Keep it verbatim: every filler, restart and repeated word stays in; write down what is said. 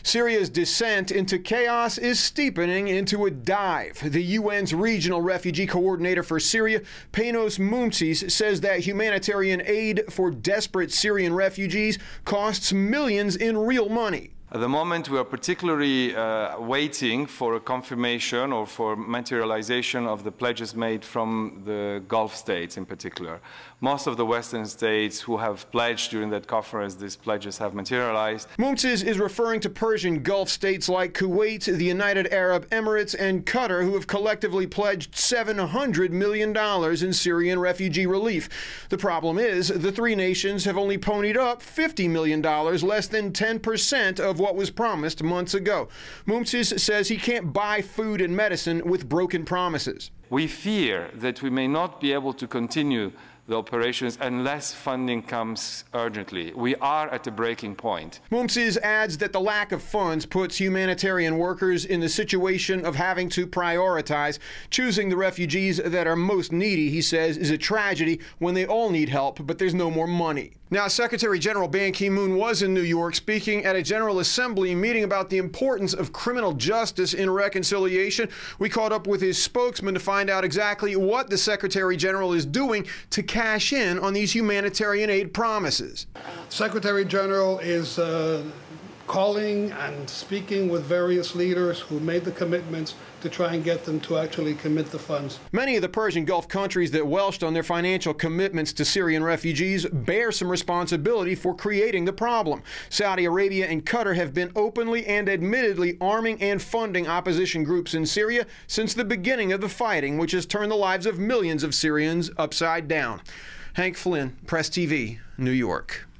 Syria's descent into chaos is steepening into a dive. The U N's regional refugee coordinator for Syria, Panos Mountzis, says that humanitarian aid for desperate Syrian refugees costs millions in real money. At the moment, we are particularly uh, waiting for a confirmation or for materialization of the pledges made from the Gulf states in particular. Most of the Western states who have pledged during that conference, these pledges have materialized. Mountzis is referring to Persian Gulf states like Kuwait, the United Arab Emirates, and Qatar, who have collectively pledged seven hundred million dollars in Syrian refugee relief. The problem is the three nations have only ponied up fifty million dollars, less than ten percent of what was promised months ago. Mountzis says he can't buy food and medicine with broken promises. We fear that we may not be able to continue the operations unless funding comes urgently. We are at a breaking point. Mountzis adds that the lack of funds puts humanitarian workers in the situation of having to prioritize. Choosing the refugees that are most needy, he says, is a tragedy when they all need help, but there's no more money. Now, Secretary General Ban Ki-moon was in New York speaking at a General Assembly meeting about the importance of criminal justice in reconciliation. We caught up with his spokesman to find out exactly what the Secretary General is doing to cash in on these humanitarian aid promises. Secretary General is uh, calling and speaking with various leaders who made the commitments to try and get them to actually commit the funds. Many of the Persian Gulf countries that welched on their financial commitments to Syrian refugees bear some responsibility for creating the problem. Saudi Arabia and Qatar have been openly and admittedly arming and funding opposition groups in Syria since the beginning of the fighting, which has turned the lives of millions of Syrians upside down. Hank Flynn, Press T V, New York.